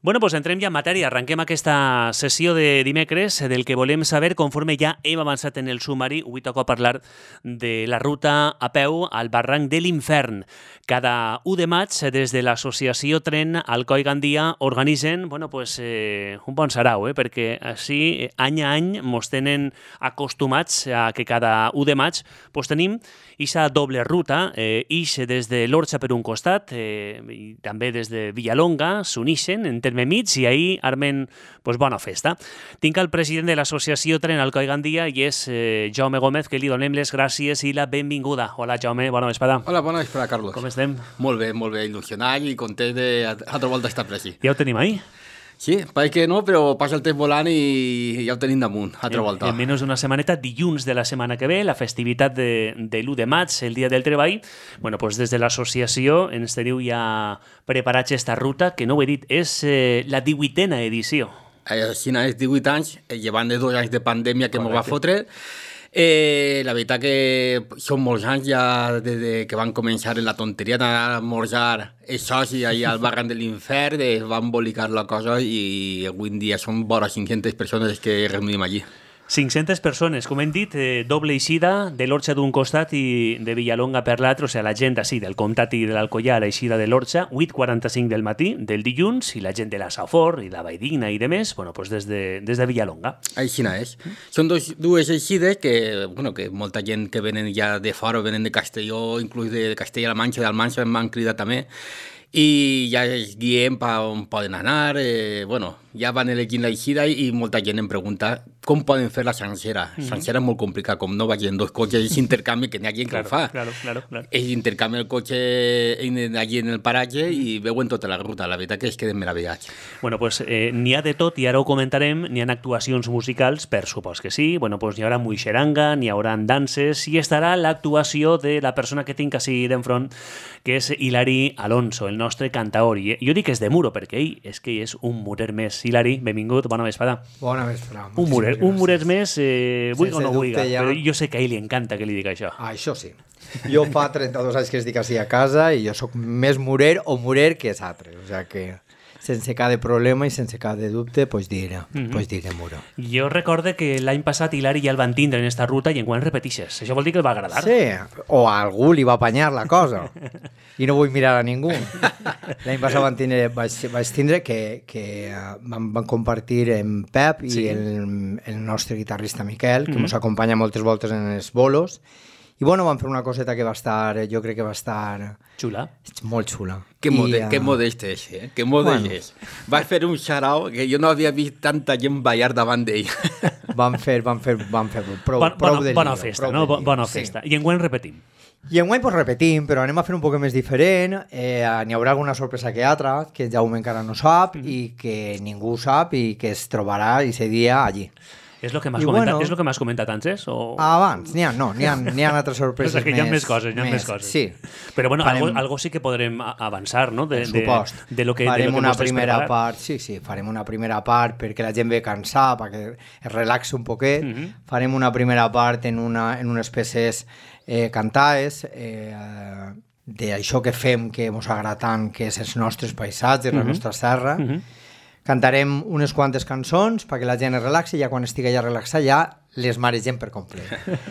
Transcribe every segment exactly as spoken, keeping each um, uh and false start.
Bueno, doncs entrem ja en matèria. Arrenquem aquesta sessió de dimecres del que volem saber conforme ja hem avançat en el sumari. Avui toca parlar de la ruta a peu al barranc de l'Infern. Cada u de maig, des de l'associació Tren Alcoi Gandia, organitzen bueno, pues, eh, un bon sarau, eh? perquè així any a any mos tenen acostumats a que cada u de maig pues, tenim aquesta doble ruta, eh, ix des de l'Orxa per un costat eh, i també des de Villalonga, s'unixen en terme mig i ahir armen pues, bona festa. Tinc el president de l'associació Tren Alcoi Gandia i és eh, Jaume Gómez, que li donem les gràcies i la benvinguda. Hola Jaume, bona vesprada. Hola, bona vesprada, Carlos. Com estem? Molt bé, molt bé, il·lusionat i content de altra volta estar per aquí. Ja ho tenim ahí? Sí, pareix que no, però passa el temps volant i ja ho tenim damunt, altra en, volta. En menys d'una setmaneta, dilluns de la setmana que ve, la festivitat de, de l'u de maig, el dia del treball, bueno, pues des de l'associació ens teniu ja preparats esta ruta, que no ho he dit, és eh, la divuitena edició. Així és divuit anys, llevant de dos anys de pandèmia que m'ho va fotre. Eh, la veritat que són molts anys ja des de que van començar en la tonteria d'anar a esmorzar els socis allà al barranc de l'Infern, es va embolicar la cosa i avui en dia són vora cinc-centes persones que reunim allí. cinc-centes persones, com hem dit, eh, doble eixida de l'Orxa d'un costat i de Villalonga per l'altre, o sigui, la gent sí, del Comtat i de l'Alcoià, l'eixida de l'Orxa, vuit quaranta-cinc del matí, del dilluns, i la gent de la Safor i la Valldigna i de més, bueno, pues des de, des de Villalonga. Així és. Són dos, dues eixides que, bueno, que molta gent que venen ja de fora, venen de Castelló, inclús de Castella-La Manxa, d'Almanxa, m'han cridat també, i ja els guiem per on poden anar, eh, bueno, ja van elegint l'eixida i molta gent em pregunta com poden fer la sencera. La sencera és molt complicat, com no vagin dos cotxes, és intercanvi, que n'hi ha gent que claro, ho fa. Claro, claro, claro. És intercanvi el cotxe allí en el paratge i veuen tota la ruta. La veritat que es queden meravellats. Bueno, pues eh, n'hi ha de tot i ara ho comentarem. N'hi ha actuacions musicals, per supòs que sí. Bueno, pues n'hi haurà muixeranga, n'hi haurà danses i estarà l'actuació de la persona que tinc així d'enfront, que és Hilari Alonso, el nostre cantaor. I jo dic que és de Muro, perquè ell és que és un murer més. Hilari, benvingut, bona vesprada. Bona vesprada. Un murer, un murer més, eh, vull o no vull, ja... però jo sé que a ell li encanta que li dic això. Ah, això sí. Jo fa trenta-dos anys que estic així a casa i jo sóc més murer o murer que és altre. O sigui que sense cada problema i sense cada dubte, pues diré, mm -hmm. pues diré Muro. Jo recorde que l'any passat Hilari ja el van tindre en esta ruta i enguany repetixes. Això vol dir que el va agradar? Sí, o a algú li va apanyar la cosa. I no vull mirar a ningú. L'any passat van tindre, vaig, vaig tindre que, que van, van compartir en Pep i sí. el, el nostre guitarrista Miquel, que mm -hmm. ens acompanya moltes voltes en els bolos. I bueno, van fer una coseta que va estar, jo crec que va estar... Xula. Molt xula. Que, mode, uh... que modest és, eh? Que modest bueno. és. Va fer un xarau que jo no havia vist tanta gent ballar davant d'ell. Van fer, van fer, van fer prou, bon, prou bona, de bona lío, festa, prou no? de lío. Bona festa. Sí. I enguany repetim. I enguany pues, repetim, però anem a fer un poc més diferent. Eh, n'hi haurà alguna sorpresa que altra, que Jaume encara no sap mm. i que ningú sap i que es trobarà aquest dia allí. És el que m'has comentat, bueno, és el que m'has comentat antes? O... Abans, n'hi ha, no, n'hi ha, n'hi ha altres sorpreses més. O sigui, hi ha més coses, hi ha més, més coses. Sí. Però bueno, farem, algo, algo sí que podrem avançar, no? De, de, de lo que, farem de lo que una primera part, sí, sí, farem una primera part perquè la gent ve cansada, perquè es relaxi un poquet. Mm -hmm. Farem una primera part en, una, en unes peces eh, cantades, eh, d'això que fem, que ens agrada tant, que és els nostres paisatges, mm -hmm. la nostra serra. Mm -hmm. Cantarem unes quantes cançons perquè la gent es relaxi i ja quan estigui ja relaxada ja les maregem per complet.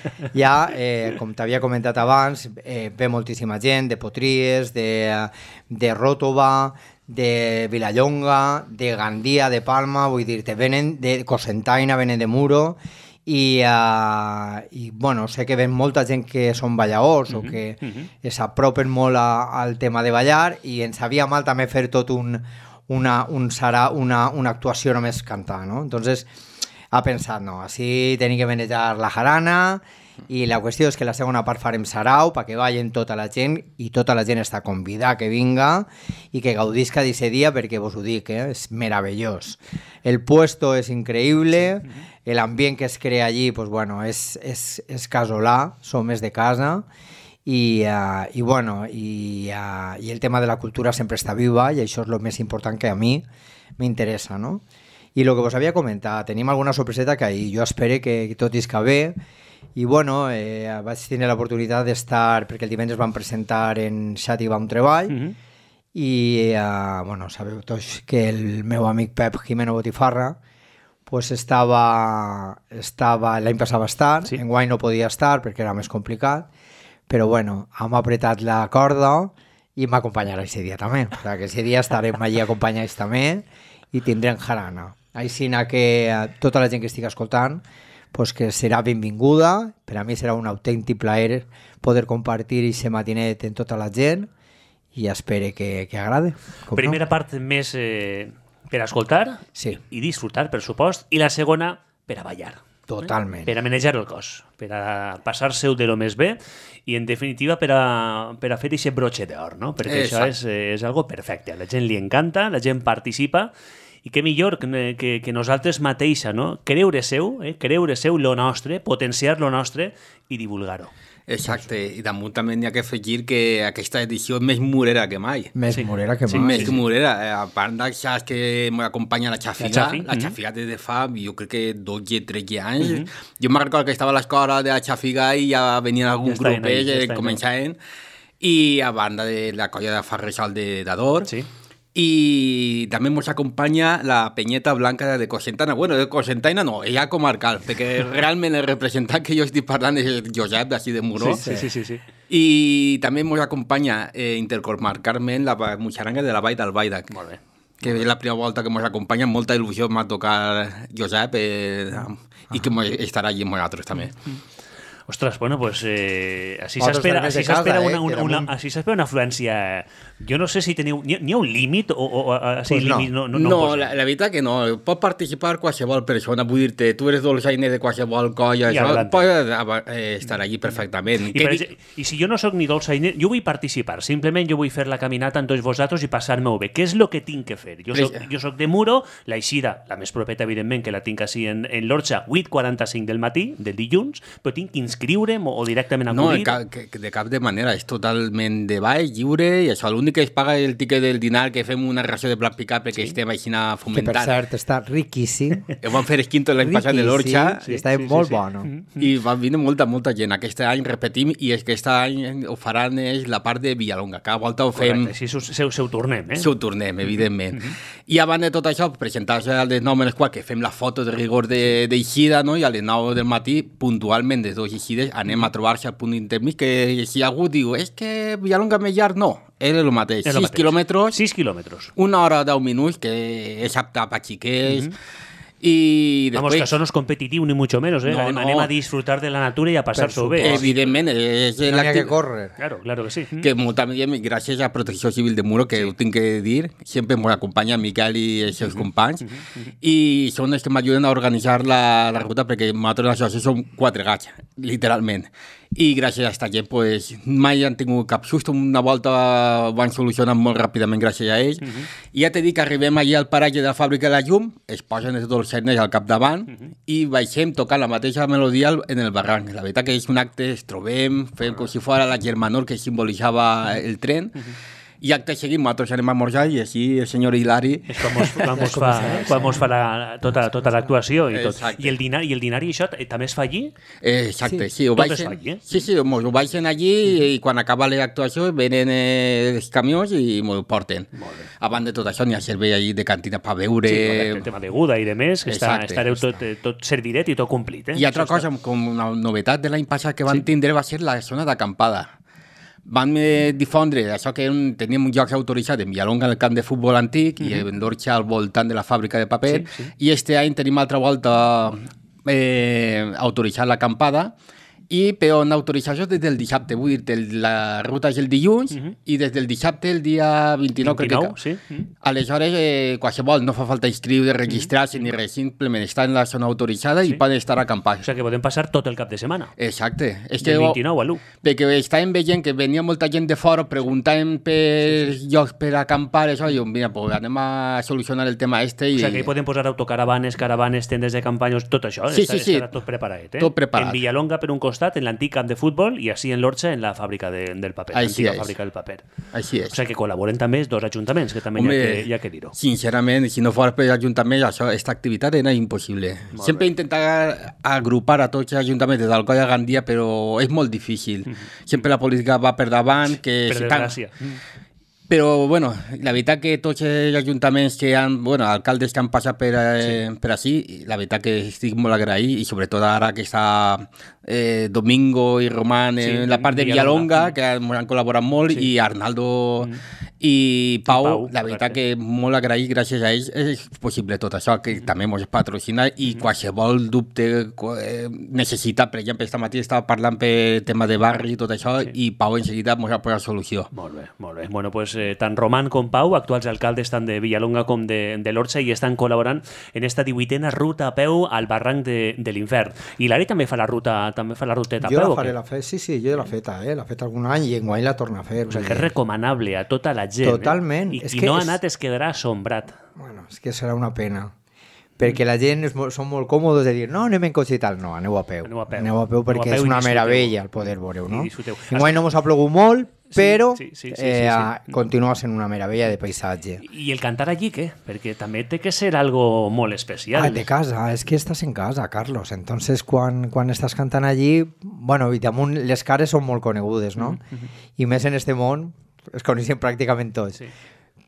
Ja, eh, com t'havia comentat abans, eh, ve moltíssima gent de Potries, de, de Ròtova, de Vilallonga, de Gandia, de Palma, vull dir-te, venen de Cocentaina, venen de Muro, i, uh, i bueno, sé que ven molta gent que són balladors uh -huh, o que uh -huh. s'apropen molt a, al tema de ballar i ens havia mal també fer tot un Una, un serà una, una actuació només cantar, no? Entonces ha pensat, no, així tenim que manejar la jarana i la qüestió és que la segona part farem sarau perquè ballen tota la gent i tota la gent està convidada que vinga i que gaudisca d'aquest dia perquè vos ho dic, eh? És meravellós. El puesto és increïble, l'ambient que es crea allí, pues bueno, és, és, és casolà, som més de casa. I, uh, i bueno i, uh, i el tema de la cultura sempre està viva i això és el més important que a mi m'interessa, no? I el que vos havia comentat, tenim alguna sorpreseta que ahir jo espero que tot isca bé i bueno, eh, vaig tenir l'oportunitat d'estar perquè el divendres van presentar en Xat i va un treball mm -hmm. i uh, bueno, sabeu tots que el meu amic Pep Jimeno Botifarra pues estava, estava l'any passat va estar, sí. Enguany no podia estar perquè era més complicat, però bueno, hem apretat la corda i m'acompanyarà aquest dia també, o sigui que aquest dia estarem allí acompanyats també i tindrem jarana. Així que tota la gent que estigui escoltant pues que serà benvinguda, per a mi serà un autèntic plaer poder compartir aquest matinet amb tota la gent i espero que, que agrade. Primera no? part més eh, per escoltar sí. i disfrutar, per supost, i la segona per a ballar. Totalment. Eh? Per a manejar el cos, per a passar-se-ho de lo més bé i, en definitiva, per a, per a fer aquest broche d'or, no? Perquè Exacte. Això és, és algo perfecte. A la gent li encanta, la gent participa i què millor que, que, que nosaltres mateixa, no? Creure seu, eh? creure seu lo nostre, potenciar lo nostre i divulgar-ho. Exacte, i damunt també n'hi ha que afegir que aquesta edició és més murera que mai. Més sí. murera que mai. Sí, més que murera. A part d'això que m'acompanya la Xafiga, la, Xafi. la Xafiga mm -hmm. des de fa, jo crec que dotze, tretze anys. Mm -hmm. Jo me'n recordo que estava a l'escola de la Xafiga i ja venien algun ja grup que ja començaven. I a banda de la colla de Farresal de d'Ador. Sí. I també ens acompanya la Penyeta Blanca de Cocentaina. Bueno, de Cocentaina no, ella comarcal, perquè realment el representant que jo estic parlant és Josep, d'ací de Muró. Sí, sí, sí, sí. I també ens acompanya eh, intercomarcarment la Muixaranga de la Vall d'Albaida. Molt bé. Que és la primera volta que ens acompanya, amb molta il·lusió m'ha tocat Josep eh, ah. i que estarà allí amb nosaltres també. Mm. Ostres, bueno, pues eh, així s'espera així s'espera una, una, una, així s'espera una afluència. Jo no sé si teniu... N'hi ha un límit o, o, o si pues límit no? No, no, no, no la, la veritat que no. Pot participar qualsevol persona. Vull dir-te, tu eres dolçainer de qualsevol colla, això, pots eh, estar allí perfectament. I, per exemple, I si jo no sóc ni dolçainer, jo vull participar. Simplement jo vull fer la caminata amb tots vosaltres i passar-me-ho bé. Què és el que tinc que fer? Jo soc, jo soc de Muro, la eixida, la més propeta, evidentment, que la tinc així en, en l'Orxa, vuit quaranta-cinc del matí, del dilluns, però tinc que inscriure'm o, o directament acudir? No, de cap, de cap de manera. És totalment de baix, lliure, i això, l'únic que es paga és el tiquet del dinar, que fem una ració de plat picat perquè sí. estem així fomentant. Que, per cert, està riquíssim. Ho vam fer esquinto l'any passat de l'Orxa. Sí, està sí, molt sí, sí. Bon. I va venir molta, molta gent. Aquest any repetim, i és que aquest any ho faran és la part de Villalonga. Cada volta ho fem... Correcte, així se, se ho tornem, eh? Se ho tornem, evidentment. Mm-hmm. I abans de tot això, presentar-se a les nou menys quart, que fem la foto de rigor d'eixida, no? I a les nou del matí, puntualment, des dos eixides, anem a trobar-se al punt intermig, que si algú diu, és que Villalonga més llarg, no. És el mateix, sis quilòmetres, sis quilòmetres, una hora, deu minuts, que és apte per xiquets, mm-hmm. I después... Vamos, que això no és competitiu ni mucho menos, eh? No, anem, no. anem a disfrutar de la natura i a passar-s'ho bé. Evidentment. És no n'hi ha que córrer. Claro, claro que sí. Que molta gent, gràcies a Protecció Civil de Muro, que sí. ho tinc que dir, sempre ens acompanya Miquel i els seus uh-huh. companys, uh-huh. i són els que m'ajuden a organitzar la, la ruta, perquè nosaltres això som quatre gats, literalment. I gràcies a aquesta gent pues, mai han tingut cap sust, una volta ho han solucionat molt ràpidament gràcies a ells. Uh-huh. I ja t'he dit que arribem allí al paratge de la fàbrica de la llum, es posen els dolçainers al capdavant uh-huh. i baixem tocant la mateixa melodia en el barranc. La veritat que és un acte, es trobem, fem com si fos la germanor que simbolitzava el tren, uh-huh. i acte seguit nosaltres anem a morjar i així el senyor Hilari... És quan mos, quan mos fa, quan mos fa la, tota, tota l'actuació i tot. I el dinar i el dinar i això també es fa allí? Exacte, sí. sí ho baixen, allí, eh? Sí, sí, mos ho baixen allí mm. i quan acaba l'actuació venen eh, els camions i mos ho porten. A banda de tot això n'hi ha servei allí de cantina per beure... Sí, correcte, el tema beguda i de més, que està, estareu tot, tot servidet i tot complit. Eh? I altra cosa, està... com una novetat de l'any passat que van sí. tindre va ser la zona d'acampada. Van difondre això que un, teníem un lloc autoritzat en Villalonga, en el camp de futbol antic, mm-hmm. i en l'Orxa al voltant de la fàbrica de paper, sí, sí. i este any tenim altra volta eh, autoritzat l'acampada, i però han autoritzat això des del dissabte, vull dir, la ruta és el dilluns, mm-hmm. i des del dissabte, el dia vint-i-nou, vint-i-nou crec que... sí. Mm-hmm. Aleshores, eh, qualsevol, no fa falta inscriure, registrar-se, mm-hmm. ni res, simplement està en la zona autoritzada sí. i poden estar acampats. O sigui que podem passar tot el cap de setmana. Exacte. És del vint-i-nou a l'u. Perquè estàvem veient que venia molta gent de fora, preguntàvem per sí, sí. llocs per acampar, això, i jo, mira, pues, anem a solucionar el tema este. I... O sigui que hi podem posar autocaravanes, caravanes, tendes de campanyes, tot això, sí, estarà, sí, sí. estarà tot preparat. Eh? Tot preparat. En Villalonga, per un costat, en l'antic camp de futbol, i així en l'Orxa, en la fàbrica de, del paper, l'antiga fàbrica del paper. Així és. O sigui que col·laboren també els dos ajuntaments, que també Home, hi ha que, hi ha que dir-ho. Sincerament, si no fos per l'Ajuntament, això, aquesta activitat era impossible. Molt Sempre bé. Intentar agrupar a tots els ajuntaments des del Coll a Gandia, però és molt difícil. Mm-hmm. Sempre la política va per davant, que... Per si desgràcia. Tan... Però, bueno, la veritat que tots els ajuntaments que han, bueno, alcaldes que han passat per, eh, sí. per així, la veritat que estic molt agraït i sobretot ara que està eh, Domingo i Román sí, en la part de Villalonga, Villalonga que han, han col·laborat molt, sí. i Arnaldo mm. i Pau, Pau la veritat correcte. Que molt agraït, gràcies a ells és possible tot això, que mm. també ens patrocina i mm. qualsevol dubte, eh, necessitat, per exemple, esta matí estava parlant per tema de barri i tot això, sí. i Pau en seguida ens ha posat solució. Molt bé, molt bé. Bueno, pues eh, tant Román com Pau, actuals alcaldes tant de Villalonga com de, de l'Orxa, i estan col·laborant en esta divuitena ruta a peu al barranc de, de l'Infern. I l'Ari també fa la ruta, també fa la ruteta a jo peu? Jo la faré, la fe... sí, sí, jo l'he feta, eh? l'he fet algun any i enguany la torna a fer. O sigui, que és recomanable a tota la gent. Totalment. Eh? I és qui que no és... ha anat es quedarà assombrat. Bueno, és que serà una pena. Perquè la gent és molt, són molt còmodes de dir no, anem en cotxe i tal, no, aneu a peu. Aneu a peu, aneu a peu perquè a peu és una meravella el poder veure-ho, no? Enguany no mos ha plogut molt, però sí, sí, sí, sí, eh, sí, sí. continua sent una meravella de paisatge. I el cantar allí, què? Perquè també té que ser algo molt especial. Ah, de casa, és que estàs en casa, Carlos. Entonces, quan, quan estàs cantant allí, bueno, i damunt les cares són molt conegudes, no? Mm-hmm. I més en este món, es coneixen pràcticament tots. Sí.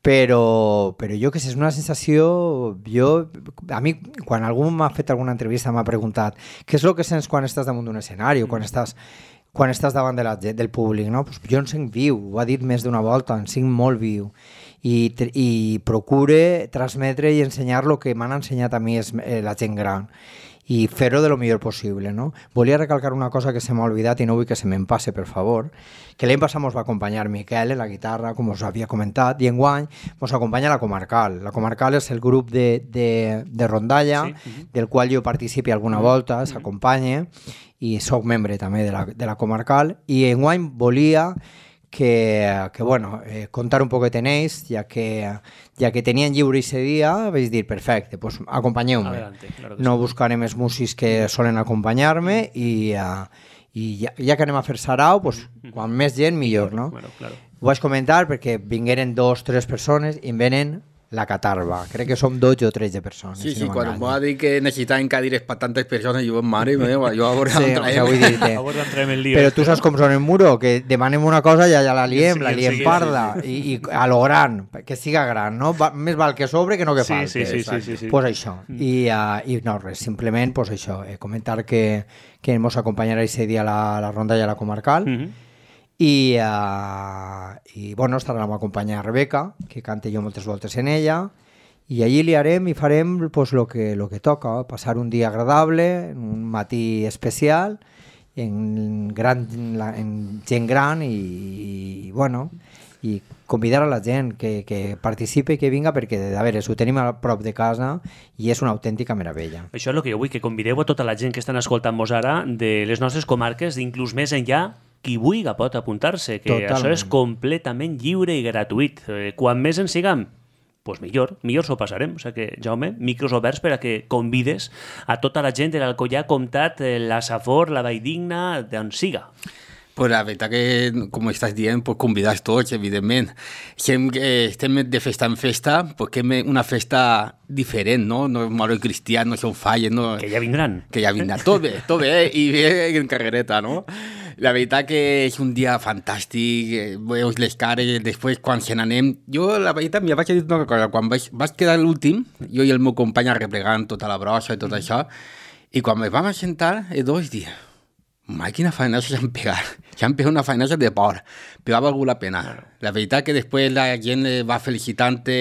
Però, però jo que sé, és una sensació... Jo, a mi, quan algú m'ha fet alguna entrevista, m'ha preguntat què és el que sents quan estàs damunt d'un escenari o quan estàs, quan estàs davant de la, del públic, no? Pues jo en sent viu, ho ha dit més d'una volta, en sent molt viu. I, i procure transmetre i ensenyar el que m'han ensenyat a mi és, eh, la gent gran. I fer-ho de lo millor possible, no? Volia recalcar una cosa que se m'ha oblidat i no vull que se me'n passe, per favor, que l'any passat mos va acompanyar Miquel en la guitarra, com us havia comentat, i enguany mos acompanya la Comarcal. La Comarcal és el grup de, de, de rondalla, sí. del qual jo participi alguna volta, s'acompanya, i soc membre també de la, de la Comarcal, i enguany volia que, que bueno, eh, contar un poquet en ells, ja que, ja que tenien lliure ese dia, vaig dir, perfecte, pues acompanyeu-me. Claro no sí. buscaré més músics que solen acompanyar-me i, uh, i ja, ja que anem a fer sarau, pues, quan més gent, millor, no? Bueno, claro. Ho vaig comentar perquè vingueren dos, tres persones i em venen la catarba. Crec que som dotze o tretze persones. Sí, si sí, no quan em va dir que necessitaven cadires per tantes persones, jo, mare meva, jo a veure sí, on traiem. O sigui, a veure on traiem el lío. Però tu saps com són en muro, que demanem una cosa i ja la liem, sí, la liem sí, parda, sí, sí. I, i a lo gran, que siga gran, no? Va, més val que sobre que no que sí, falte. Sí, sí, sí, sí, sí. Pues això. Mm. I, uh, I no, res, simplement pues això, eh, comentar que, que ens acompanyarà ese dia la, la ronda i a la comarcal. Mm-hmm. I, uh, i bueno, estarà m'acompanyar Rebeca, que cante jo moltes voltes en ella, i allí li harem i farem pues, lo, que, lo que toca, passar un dia agradable, un matí especial, en, gran, en gent gran i, i, bueno, i convidar a la gent que, que participi i que vinga perquè, a veure, ho tenim a prop de casa i és una autèntica meravella. Això és el que jo vull, que convideu a tota la gent que estan escoltant-vos ara de les nostres comarques, inclús més enllà, qui vulgui pot apuntar-se, que Totalment. Això és completament lliure i gratuït. Eh, quan més en siguem, pues millor, millor s'ho passarem. O sigui que, Jaume, micros oberts per a que convides a tota la gent de l'Alcoià, Comtat, la Safor, la Valldigna, d'on siga. Pues la veritat que, com estàs dient, pues convidar tots, evidentment. Estem, eh, estem de festa en festa, perquè és una festa diferent, no? No és molt cristià, no són falles, no? Que ja vindran. Que ja vindran. Tot bé, tot bé, i bé en carrereta, no? La veritat que és un dia fantàstic, veus les cares, després quan se n'anem... Jo, la veritat, m'hi vaig dir una cosa, quan vaig, vaig quedar l'últim, jo i el meu company arreplegant tota la brossa i tot mm. això, i quan me vam assentar, els dos dies, mai, quina faenassa s'han pegat, s'han pegat una faenassa de por, però ha valgut la pena. La veritat que després la gent va felicitant-te,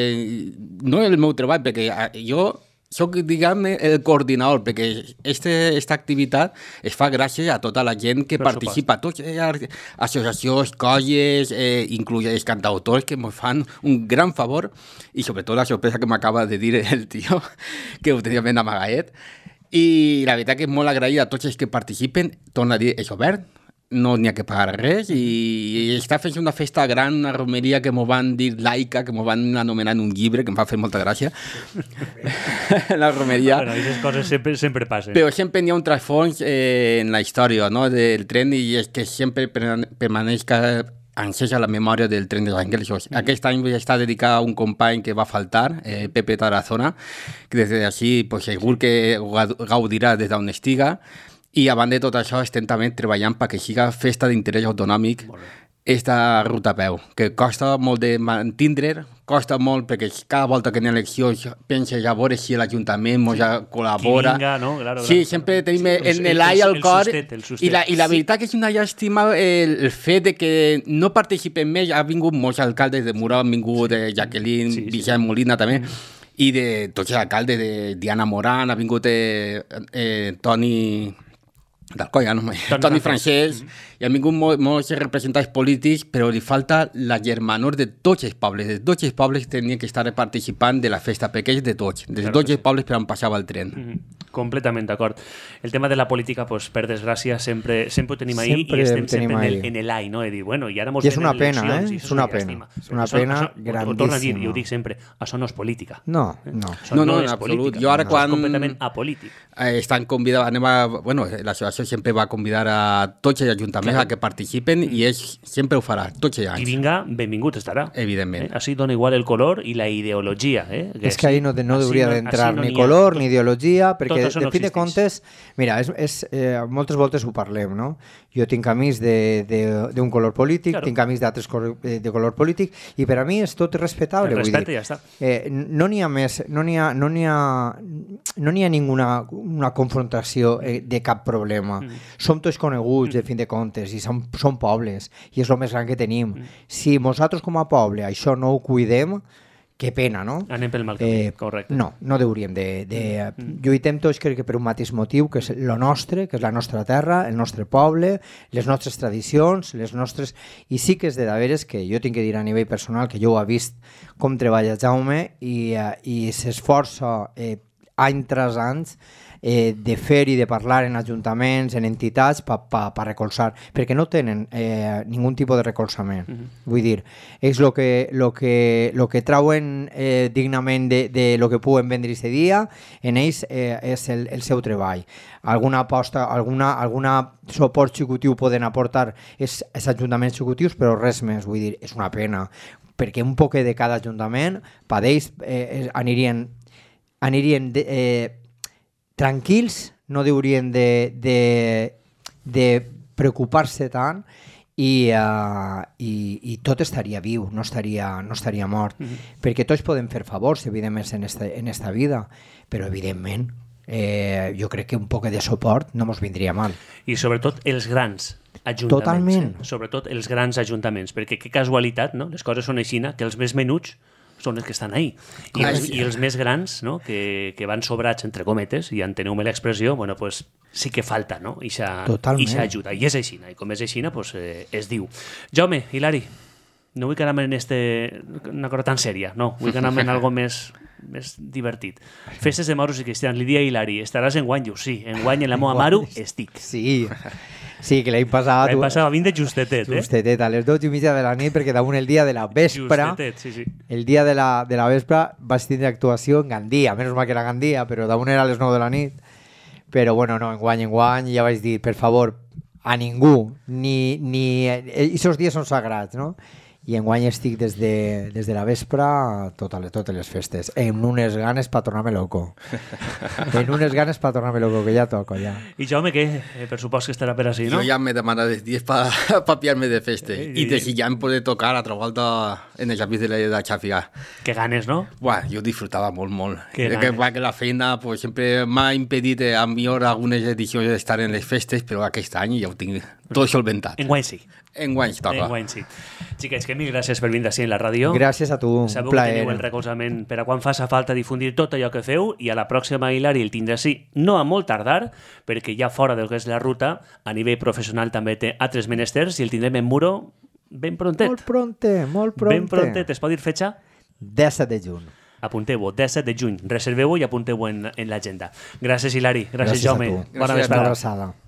no el meu treball, perquè jo... soc, diguem, el coordinador, perquè aquesta este activitat es fa gràcies a tota la gent que per participa, tots eh, associacions, colles, eh, inclús els cantautors que ens fan un gran favor, i sobretot la sorpresa que m'acaba de dir el tio, que ho tenia ben amagadet. I la veritat que és molt agraït a tots els que participen, torna a dir, és obert, no n'hi ha que pagar res, i està fent una festa gran, una romeria que m'ho van dir laica, que m'ho van anomenar en un llibre, que em va fer molta gràcia. La romeria. Bueno, aquestes coses sempre, sempre passen. Però sempre n'hi ha un trasfons eh, en la història, no?, del tren, i és que sempre permaneix que encesa la memòria del tren dels Àngels. Mm. Aquest any està dedicat a un company que va faltar, eh, Pepe Tarazona, que des d'ací pues, segur que gaudirà des d'on estiga. I a banda de tot això estem també treballant perquè siga festa d'interès autonòmic esta ruta a peu, que costa molt de mantindre, costa molt perquè cada volta que hi ha eleccions pensa ja a veure si l'Ajuntament ja col·labora. Qui vinga, no? Claro, sí, claro. sempre tenim Sí, en el- l'aire el al cor sustet, el sustet. i la, i la veritat que és una llàstima el, el fet de que no participen més. Ha vingut molts alcaldes de Mura, han vingut de Jacqueline, Sí, sí. Vicent Molina també, i de tots els alcaldes, de Diana Moran, ha vingut eh, eh, Toni... d'Alcoia, no? Toni Toni Francesc. Francesc, i han vingut mol, molts representants polítics, però li falta la germanor de tots els pobles. De tots els pobles tenien que estar participant de la festa pequeña de tots. De Claro tots que els pobles per on passava el tren. Mhm. Completament d'acord. El tema de la política, pues, per desgràcia, sempre, sempre ho tenim ahí Sempre i estem el tenim sempre en el, ahí. en el ai, no? De dir, bueno, i ara mos I és venen una pena, eleccions, eh? i això És una llàstima. pena. És una Això- pena això- ho- ho torno a dir, i ho dic sempre, això no és política. No, Eh? no. Això No, no, és en absolut. política. Jo ara Això quan- és completament apolític. Eh, estan convidats, anem a, bueno, l'associació sempre va convidar a tots els ajuntaments Claro. a que participen i ells sempre ho farà, tots els Qui anys, vinga, benvingut estarà. evidentment. Eh? Així dona igual el color i la ideologia. Eh? És que ahí no, de- no així hauria no- d'entrar així no ni n'hi ha. color Tot- ni ideologia, tot perquè això no de fin de existeix. comptes, mira, és, és, eh, moltes voltes ho parlem, no? Jo tinc amics de- de- d'un color polític, Claro. tinc amics d'altres cor- eh, de color polític, i per a mi és tot respectable. El vull respecte dir. i ja està. Eh, no n'hi ha més, no n'hi ha, no n'hi ha, no n'hi ha ninguna una confrontació eh, de cap problema. Mm. Som tots coneguts, de fin de comptes, i som, som pobles, i és el més gran que tenim. Mm. Si nosaltres com a poble això no ho cuidem, que pena, no? Anem pel mal camí, correcte. No, no hauríem de... de mm. Lluitem tots, crec que per un mateix motiu, que és lo nostre, que és la nostra terra, el nostre poble, les nostres tradicions, les nostres... I sí que és de veres que jo tinc que dir a nivell personal que jo ho he vist com treballa Jaume i, eh, i s'esforça eh, any tras anys eh, de fer i de parlar en ajuntaments, en entitats, per pa, pa recolzar, perquè no tenen eh, ningú tipus de recolzament. Mm-hmm. Vull dir, és el que, lo que, lo que trauen eh, dignament de, de lo que puguen vendre aquest dia, en ells eh, és el, el seu treball. Alguna aposta, alguna, alguna suport executiu poden aportar els, els ajuntaments executius, però res més, vull dir, és una pena, perquè un poc de cada ajuntament, per ells eh, anirien, anirien de, eh, tranquils, no haurien de, de, de preocupar-se tant i, uh, i, i tot estaria viu, no estaria, no estaria mort. Mm-hmm. Perquè tots podem fer favors, evidentment, en esta, en esta vida, però evidentment eh, jo crec que un poc de suport no mos vindria mal. I sobretot els grans ajuntaments. Totalment. Eh? Sobretot els grans ajuntaments, perquè que casualitat, no? Les coses són així, que els més menuts són els que estan ahí. I els, i els més grans, no? que, que van sobrats, entre cometes, i enteneu-me l'expressió, bueno, pues, sí que falta, no? Ixa, Totalment. ixa ajuda. I és així, i com és així, pues, eh, es diu. Jaume, Hilari, no vull quedar-me en este, una cosa tan sèria, no, vull quedar-me en algo més, més divertit. Festes de moros i cristians, Lídia Hilari, estaràs en guany? Sí, en guany en la meva maro estic. Sí, sí, que l'any passat... L'any passat vint de justetet, eh? Justetet, a les dotze i mitja de la nit, perquè damunt el dia de la vespre, Justetet, sí, sí. el dia de la, de la vespre vaig tindre actuació en Gandia, menys mal que era Gandia, però damunt era a les nou de la nit. Però bueno, no, en guany, en guany, ja vaig dir, per favor, a ningú, ni... ni aquests dies són sagrats, no? I enguany estic des de, des de la vespre a totes, totes les festes, en unes ganes per tornar-me loco. En unes ganes per tornar-me loco, que ja toco, ja. I Jaume, què? Eh, per supòs que estarà per així, no? Jo ja m'he demanat els dies per pa pillar-me de festa Eh, i i- desitjant poder tocar altra volta en el Japí de la de Xàfiga. Que ganes, no? Buah, jo disfrutava molt, molt. Que Que, ganes. que, que la feina pues, sempre m'ha impedit eh, a millor algunes edicions d'estar en les festes, però aquest any ja ho tinc tot solventat. Enguany sí. Enguany toca. Enguany sí. Xiquets, que mil gràcies per vindre així en la ràdio. Gràcies a tu, un Sabeu que plaer. teniu el recolzament per a quan faça falta difundir tot allò que feu i a la pròxima Hilari el tindrà així, no a molt tardar, perquè ja fora del que és la ruta, a nivell professional també té altres menesters i el tindrem en Muro ben prontet. Molt pronte, molt pronte. Ben prontet. Es pot dir fetxa? disset de juny. Apunteu-ho, disset de juny. Reserveu-ho i apunteu-ho en, en l'agenda. Gràcies, Hilari. Gràcies, Gràcies a Jaume. tu. Bona Gràcies a vesprada. Una abraçada.